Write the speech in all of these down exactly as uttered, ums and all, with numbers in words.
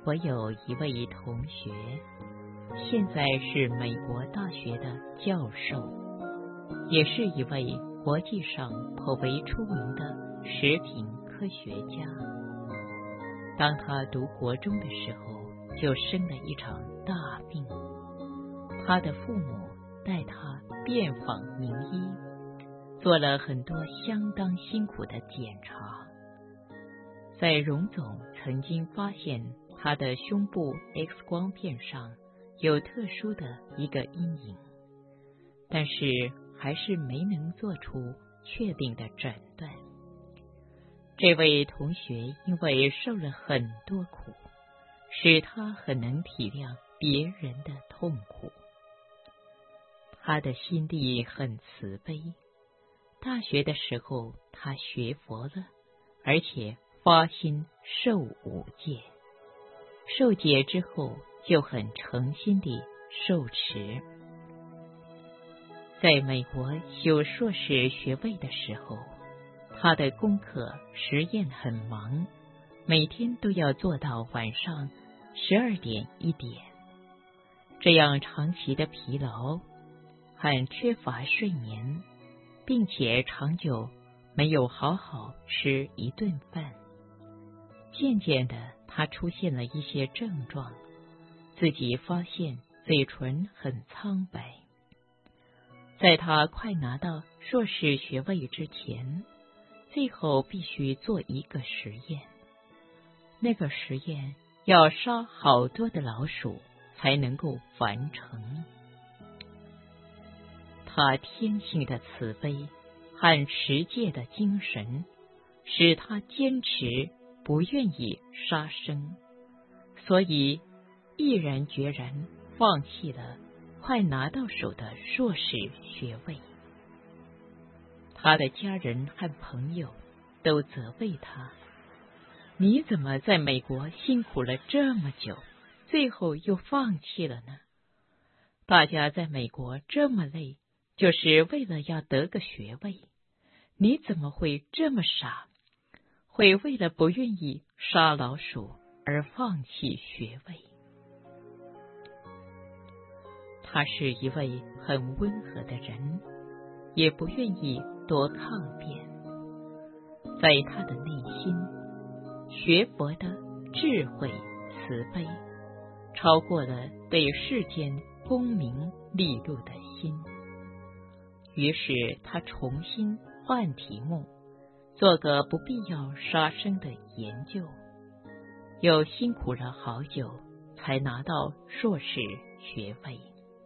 我有一位同学，现在是美国大学的教授，也是一位国际上颇为出名的食品科学家。当他读国中的时候，就生了一场大病，他的父母带他遍访名医，做了很多相当辛苦的检查。在荣总曾经发现他的胸部 X 光片上有特殊的一个阴影，但是还是没能做出确定的诊断。这位同学因为受了很多苦，使他很能体谅别人的痛苦。他的心地很慈悲。大学的时候，他学佛了，而且发心受五戒。受戒之后，就很诚心地受持。在美国修硕士学位的时候，他的功课实验很忙，每天都要做到晚上十二点一点。这样长期的疲劳，很缺乏睡眠，并且长久没有好好吃一顿饭。渐渐的，他出现了一些症状，自己发现嘴唇很苍白。在他快拿到硕士学位之前，最后必须做一个实验。那个实验要杀好多的老鼠才能够完成。他天性的慈悲和持戒的精神，使他坚持不愿意杀生，所以毅然决然放弃了快拿到手的硕士学位。他的家人和朋友都责备他：你怎么在美国辛苦了这么久，最后又放弃了呢？大家在美国这么累，就是为了要得个学位，你怎么会这么傻，会为了不愿意杀老鼠而放弃学位？他是一位很温和的人，也不愿意多抗辩。在他的内心，学佛的智慧慈悲超过了对世间功名利禄的心。于是他重新换题目，做个不必要杀生的研究，又辛苦了好久才拿到硕士学位。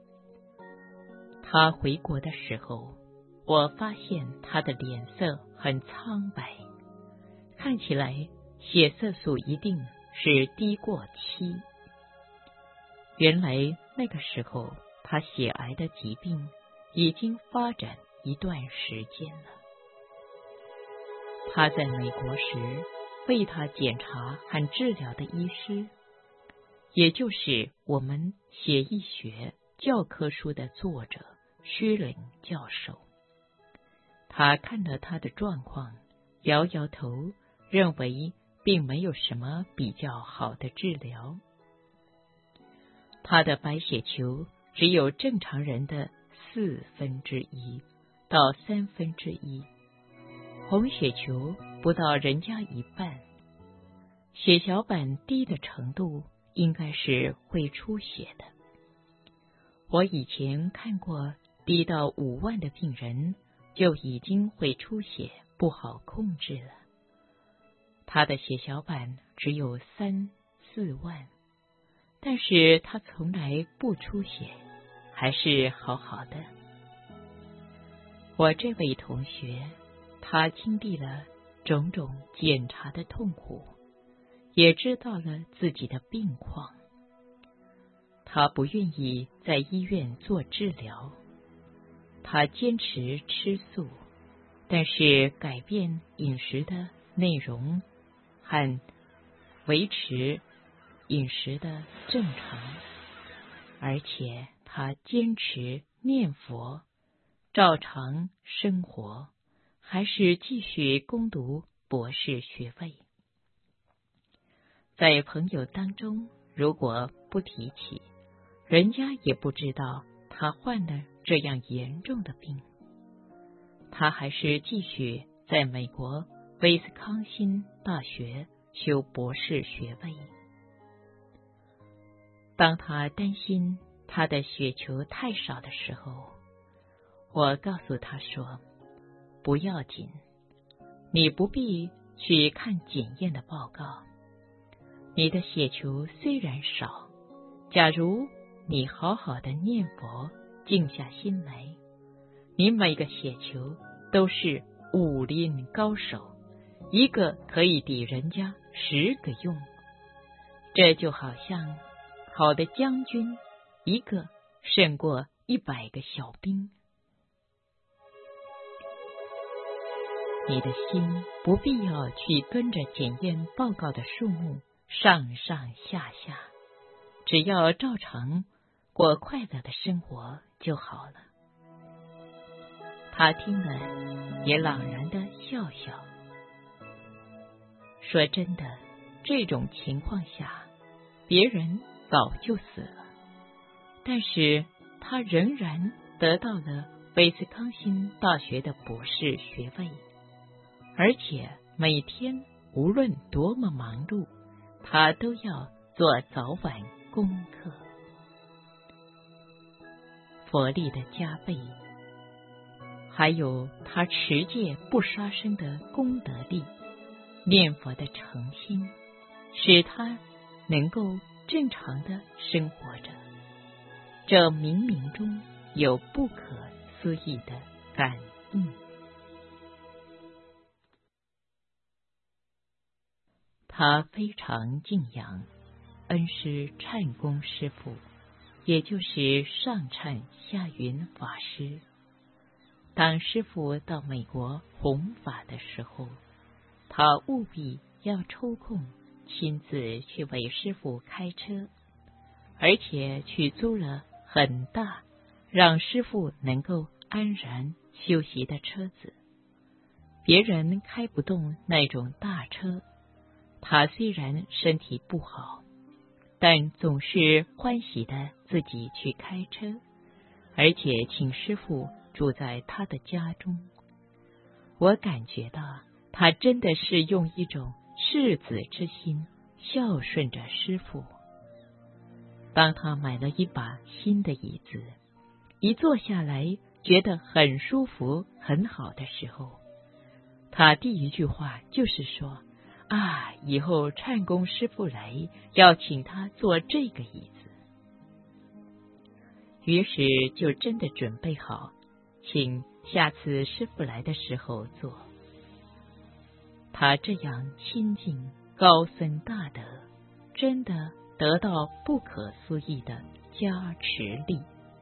他回国的时候，我发现他的脸色很苍白，看起来血色素一定是低过七。原来那个时候他血癌的疾病已经发展一段时间了。他在美国时为他检查和治疗的医师，也就是我们血液学教科书的作者薛伦教授。他看了他的状况，摇摇头，认为并没有什么比较好的治疗。他的白血球只有正常人的四分之一到三分之一，红血球不到人家一半，血小板低的程度应该是会出血的。我以前看过低到五万的病人就已经会出血，不好控制了。他的血小板只有三四万，但是他从来不出血，还是好好的。我这位同学，他经历了种种检查的痛苦，也知道了自己的病况。他不愿意在医院做治疗，他坚持吃素，但是改变饮食的内容和维持饮食的正常，而且他坚持念佛，照常生活，还是继续攻读博士学位。 在朋友当中，如果不提起，人家也不知道他患了这样严重的病。他还是继续在美国威斯康辛大学修博士学位。当他担心他的血球太少的时候，我告诉他说，不要紧，你不必去看检验的报告。你的血球虽然少，假如你好好的念佛，静下心来，你每个血球都是武林高手，一个可以抵人家十个用。这就好像好的将军，一个胜过一百个小兵。你的心不必要去跟着检验报告的数目上上下下，只要照常过快乐的生活就好了。他听了也朗然的笑笑，说真的，这种情况下别人早就死了，但是他仍然得到了威斯康辛大学的博士学位，而且每天无论多么忙碌，他都要做早晚功课。佛力的加倍，还有他持戒不杀生的功德力，念佛的诚心，使他能够正常的生活着。这冥冥中有不可思议的感应。他非常敬仰恩师忏公师父，也就是上忏下云法师。当师父到美国弘法的时候，他务必要抽空亲自去为师父开车，而且去租了很大让师父能够安然休息的车子。别人开不动那种大车，他虽然身体不好，但总是欢喜的自己去开车，而且请师父住在他的家中。我感觉到他真的是用一种赤子之心孝顺着师父。当他买了一把新的椅子，一坐下来觉得很舒服很好的时候，他第一句话就是说，啊，以后忏公师父来要请他坐这个椅子。于是就真的准备好，请下次师父来的时候坐。他这样亲近高僧大德，真的得到不可思议的加持力。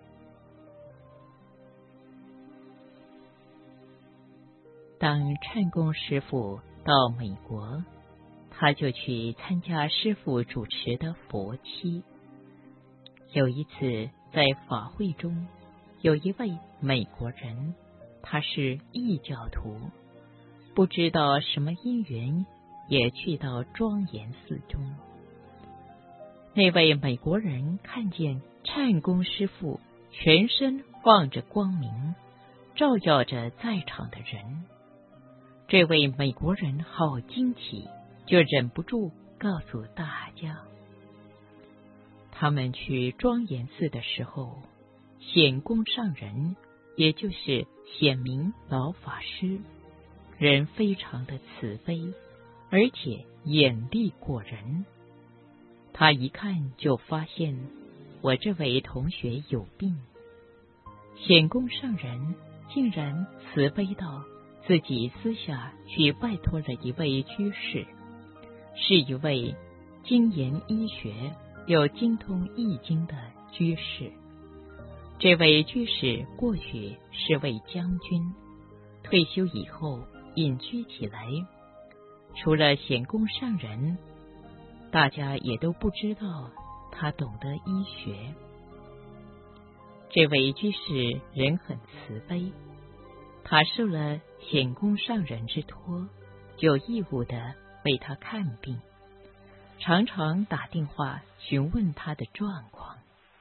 当忏公师父到美国，他就去参加师父主持的佛七。有一次在法会中，有一位美国人，他是异教徒，不知道什么因缘，也去到庄严寺中。那位美国人看见忏公师父全身放着光明，照耀着在场的人，这位美国人好惊奇，就忍不住告诉大家。他们去庄严寺的时候，显公上人，也就是显明老法师，人非常的慈悲，而且眼力过人。他一看就发现我这位同学有病，显公上人竟然慈悲到自己私下去拜托了一位居士，是一位精研医学又精通易经的居士。这位居士过去是位将军，退休以后隐居起来，除了显公上人，大家也都不知道他懂得医学。这位居士人很慈悲，他受了显公上人之托，就义务的为他看病。 常常打电话询问他的状况。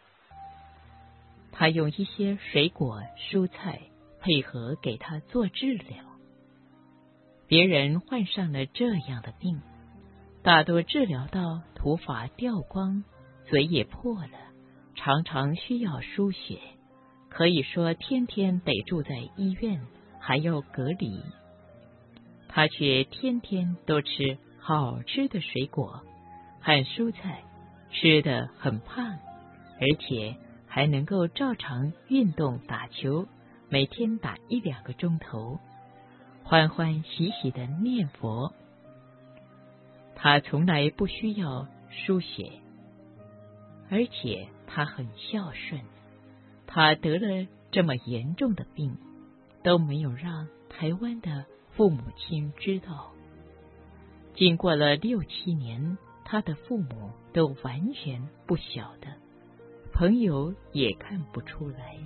他用一些水果、蔬菜配合给他做治疗。别人患上了这样的病，大多治疗到头发掉光，嘴也破了，常常需要输血，可以说天天得住在医院，还要隔离。他却天天都吃好吃的水果和蔬菜，吃得很胖，而且还能够照常运动打球，每天打一两个钟头，欢欢喜喜的念佛。他从来不需要输血，而且他很孝顺。他得了这么严重的病，都没有让台湾的父母亲知道。经过了六七年，他的父母都完全不晓得，朋友也看不出来。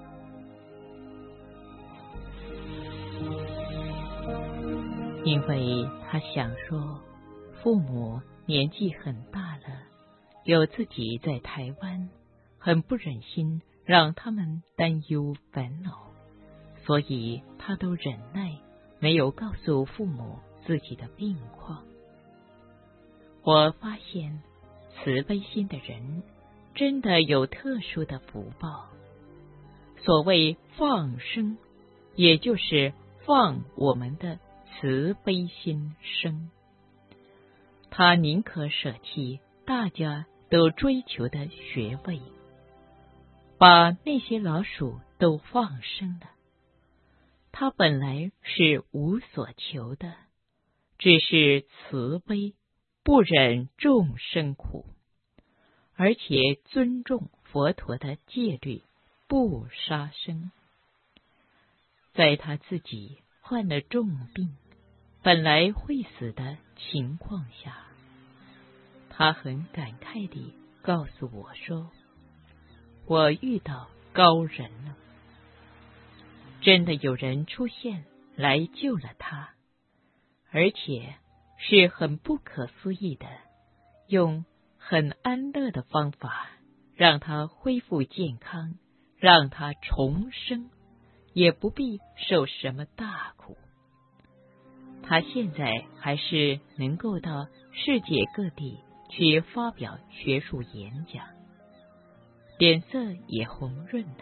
因为他想说，父母年纪很大了，有自己在台湾，很不忍心让他们担忧烦恼，所以他都忍耐，没有告诉父母自己的病况。我发现慈悲心的人真的有特殊的福报。所谓放生，也就是放我们的慈悲心生。他宁可舍弃大家都追求的学位，把那些老鼠都放生了。他本来是无所求的，只是慈悲，不忍众生苦，而且尊重佛陀的戒律，不杀生。在他自己患了重病，本来会死的情况下，他很感慨地告诉我说，我遇到高人了。真的有人出现来救了他，而且是很不可思议的，用很安乐的方法让他恢复健康，让他重生，也不必受什么大苦。他现在还是能够到世界各地去发表学术演讲，脸色也红润的。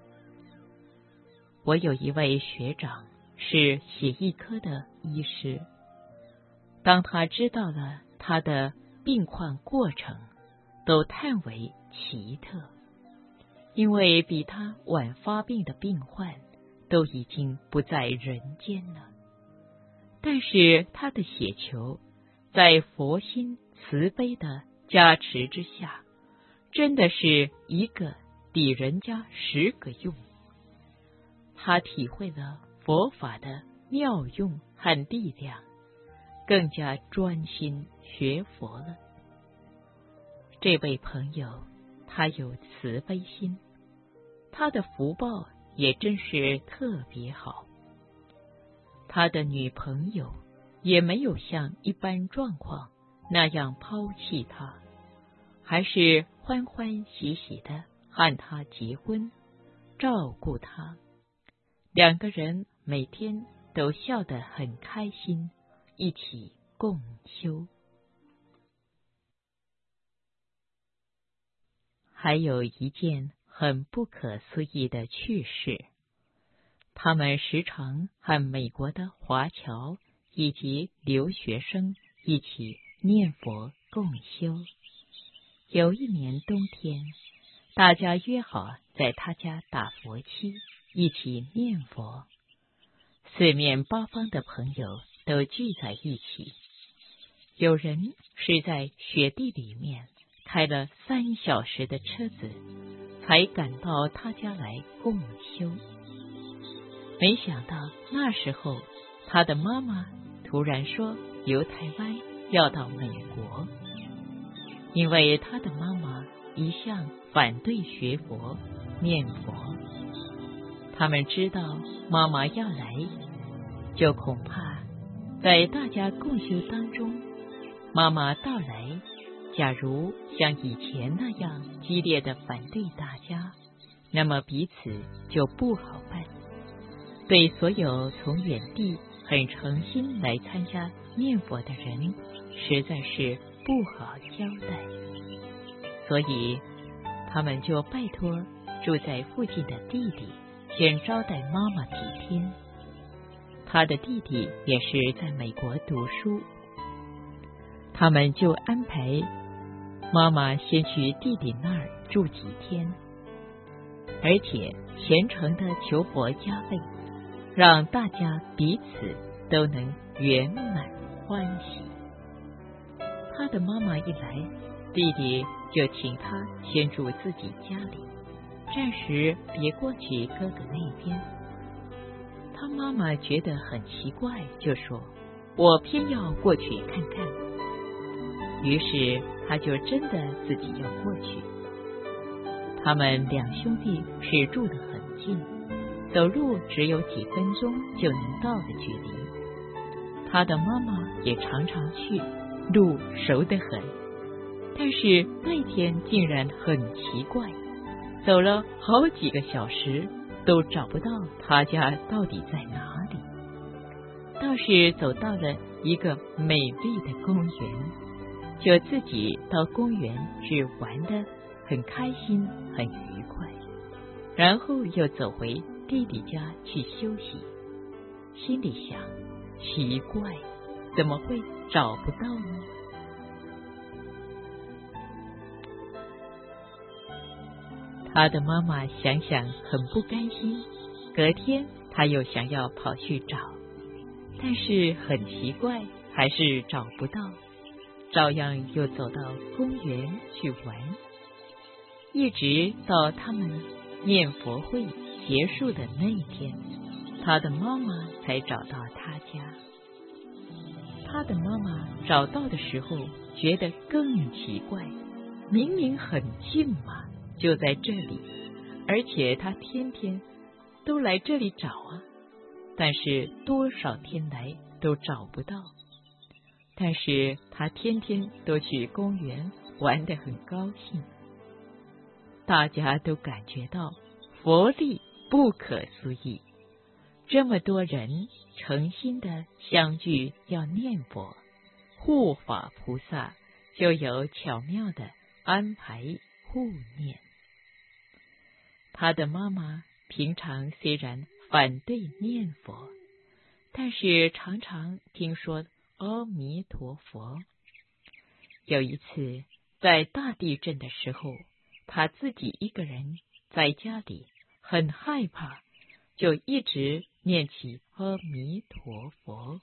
我有一位学长是血液科的医师，当他知道了他的病况过程，都叹为奇特，因为比他晚发病的病患都已经不在人间了。但是他的血球在佛心慈悲的加持之下，真的是一个抵人家十个用。他体会了佛法的妙用和力量，更加专心学佛了。这位朋友，他有慈悲心，他的福报也真是特别好。他的女朋友也没有像一般状况那样抛弃他，还是欢欢喜喜的和他结婚，照顾他。两个人每天都笑得很开心，一起共修。还有一件很不可思议的趣事，他们时常和美国的华侨以及留学生一起念佛共修。有一年冬天，大家约好在他家打佛七，一起念佛。四面八方的朋友都聚在一起，有人是在雪地里面开了三小时的车子，才赶到他家来共修。没想到那时候，他的妈妈突然说由台湾要到美国，因为他的妈妈一向反对学佛念佛。他们知道妈妈要来，就恐怕在大家共修当中，妈妈到来假如像以前那样激烈的反对大家，那么彼此就不好办。对所有从远地很诚心来参加念佛的人，实在是不好交代。所以他们就拜托住在附近的弟弟先招待妈妈几天。他的弟弟也是在美国读书，他们就安排妈妈先去弟弟那儿住几天，而且虔诚的求佛加倍，让大家彼此都能圆满欢喜。他的妈妈一来，弟弟就请他先住自己家里，暂时别过去哥哥那边。他妈妈觉得很奇怪，就说：“我偏要过去看看。”于是他就真的自己要过去。他们两兄弟是住得很近，走路只有几分钟就能到的距离。他的妈妈也常常去，路熟得很。但是那天竟然很奇怪，走了好几个小时都找不到他家到底在哪里。倒是走到了一个美丽的公园，就自己到公园去玩得很开心很愉快，然后又走回弟弟家去休息，心里想：奇怪，怎么会找不到呢？他的妈妈想想很不甘心，隔天他又想要跑去找，但是很奇怪，还是找不到，照样又走到公园去玩，一直到他们念佛会结束的那一天，他的妈妈才找到他家。他的妈妈找到的时候觉得更奇怪，明明很近嘛，就在这里，而且他天天都来这里找啊，但是多少天来都找不到。但是他天天都去公园玩得很高兴。大家都感觉到佛力不可思议，这么多人诚心的相聚要念佛，护法菩萨就有巧妙的安排护念。他的妈妈平常虽然反对念佛，但是常常听说阿弥陀佛。有一次在大地震的时候，他自己一个人在家里很害怕，就一直念起阿弥陀佛。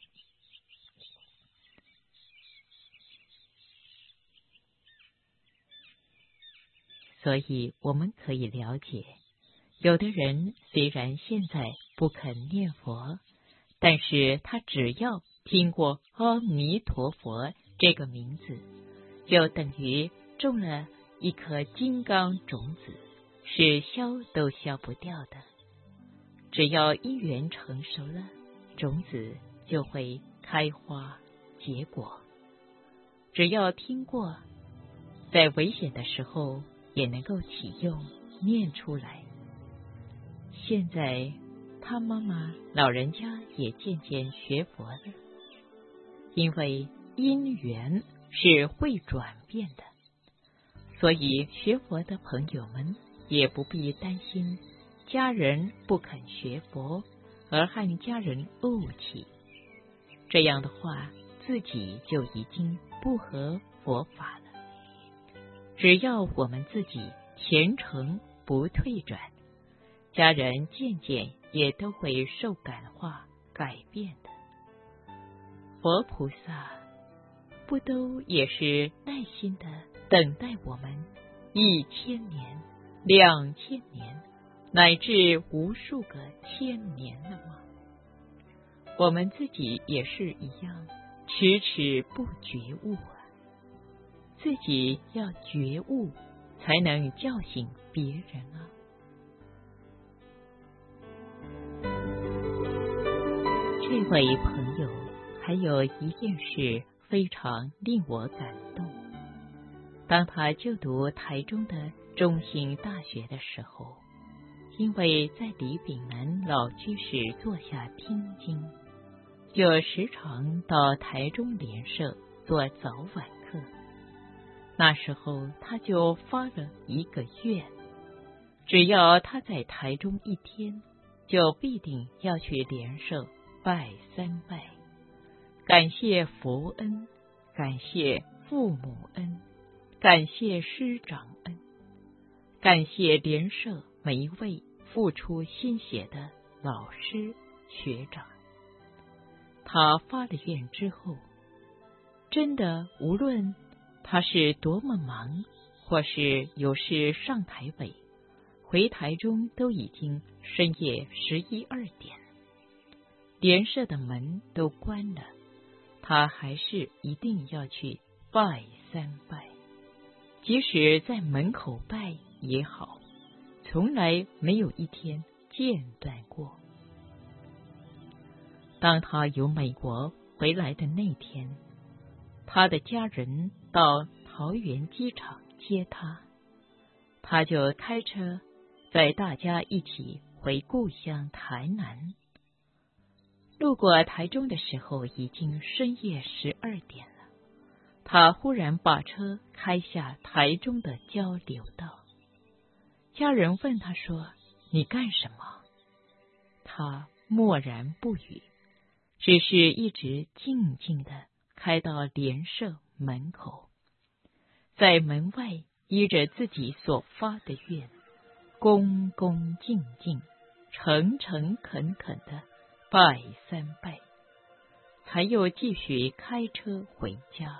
所以我们可以了解，有的人虽然现在不肯念佛，但是他只要听过阿弥陀佛这个名字，就等于种了一颗金刚种子，是消都消不掉的。只要因缘成熟了，种子就会开花结果。只要听过，在危险的时候也能够启用念出来。现在他妈妈老人家也渐渐学佛了，因为因缘是会转变的，所以学佛的朋友们也不必担心家人不肯学佛而和家人怄气，这样的话自己就已经不合佛法了。只要我们自己虔诚不退转，家人渐渐也都会受感化改变的。佛菩萨不都也是耐心的等待我们一千年、两千年，乃至无数个千年了吗？我们自己也是一样，迟迟不觉悟啊！自己要觉悟，才能叫醒别人啊！这位朋友还有一件事非常令我感动。 当他就读台中的中兴大学的时候，因为在李炳南老居士座下听经，就时常到台中联社做早晚课。那时候他就发了一个愿，只要他在台中一天，就必定要去联社拜三拜，感谢佛恩，感谢父母恩，感谢师长恩，感谢联社每一位付出心血的老师学长。他发了愿之后，真的无论他是多么忙，或是有事上台北，回台中都已经深夜十一二点，联社的门都关了，他还是一定要去拜三拜。即使在门口拜也好，从来没有一天间断过。当他由美国回来的那天，他的家人到桃园机场接他，他就开车载大家一起回故乡台南。路过台中的时候，已经深夜十二点了。他忽然把车开下台中的交流道。家人问他说：“你干什么？”他默然不语，只是一直静静地开到联社门口，在门外依着自己所发的愿，恭恭敬敬、诚诚恳恳地拜三拜，才又继续开车回家。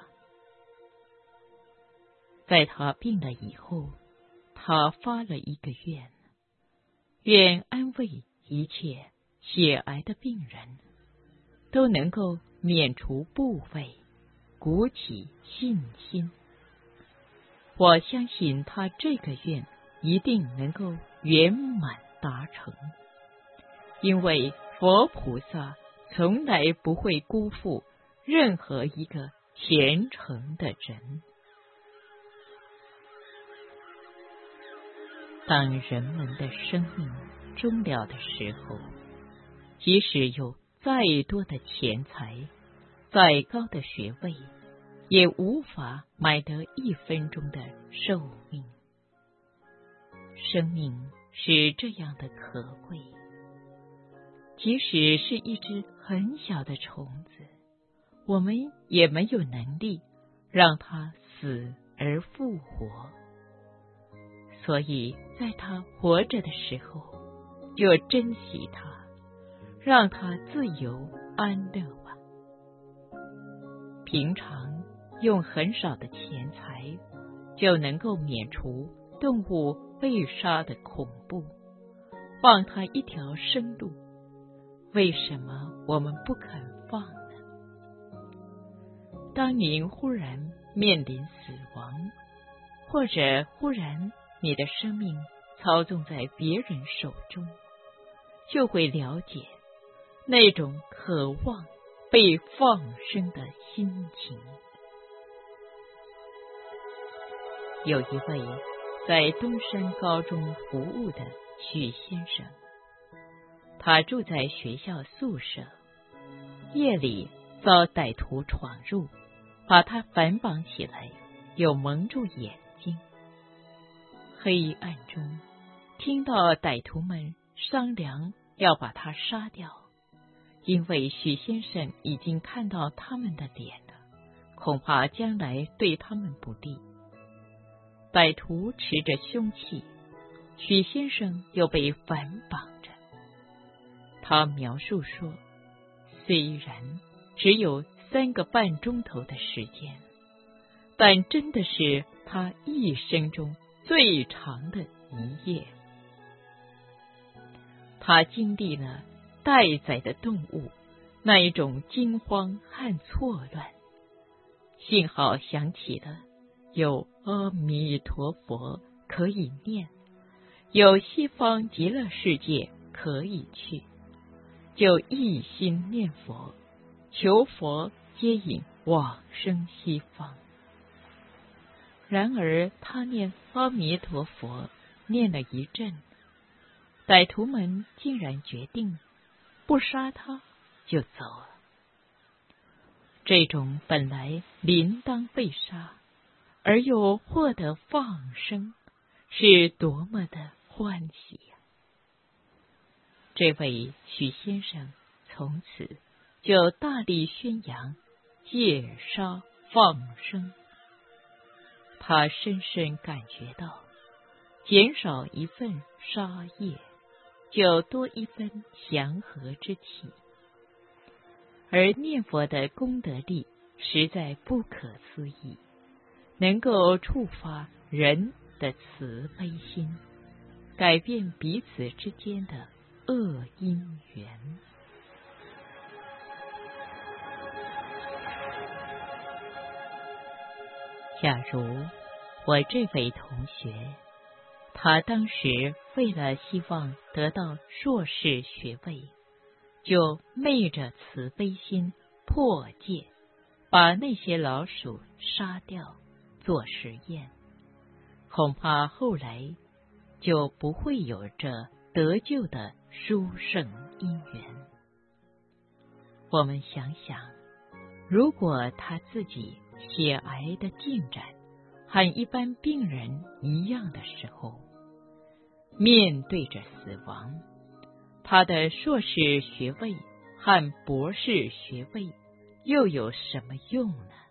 在他病了以后，他发了一个愿，愿安慰一切血癌的病人，都能够免除部位，鼓起信心。我相信他这个愿一定能够圆满达成，因为佛菩萨从来不会辜负任何一个虔诚的人。当人们的生命终了的时候，即使有再多的钱财，再高的学位，也无法买得一分钟的寿命。生命是这样的可贵，即使是一只很小的虫子，我们也没有能力让它死而复活。所以在它活着的时候，就珍惜它，让它自由安乐吧。平常用很少的钱财，就能够免除动物被杀的恐怖，放它一条生路，为什么我们不肯放呢？当您忽然面临死亡，或者忽然你的生命操纵在别人手中，就会了解那种渴望被放生的心情。有一位在东山高中服务的许先生，他住在学校宿舍，夜里遭歹徒闯入，把他反绑起来，又蒙住眼睛。黑暗中，听到歹徒们商量要把他杀掉，因为许先生已经看到他们的脸了，恐怕将来对他们不利。歹徒持着凶器，许先生又被反绑着。他描述说，虽然只有三个半钟头的时间，但真的是他一生中最长的一夜。他经历了待宰的动物那一种惊慌和错乱，幸好想起了有阿弥陀佛可以念，有西方极乐世界可以去，就一心念佛，求佛接引往生西方。 然而他念阿弥陀佛念了一阵，歹徒们竟然决定不杀他就走了。这种本来理当被杀，而又获得放生，是多么的欢喜呀！这位许先生从此就大力宣扬戒杀放生。他深深感觉到，减少一份杀业，就多一分祥和之气。而念佛的功德力实在不可思议，能够触发人的慈悲心，改变彼此之间的恶因缘。假如我这位同学，他当时为了希望得到硕士学位，就昧着慈悲心破戒，把那些老鼠杀掉做实验，恐怕后来就不会有这得救的殊胜因缘。我们想想，如果他自己血癌的进展和一般病人一样的时候，面对着死亡，他的硕士学位和博士学位又有什么用呢？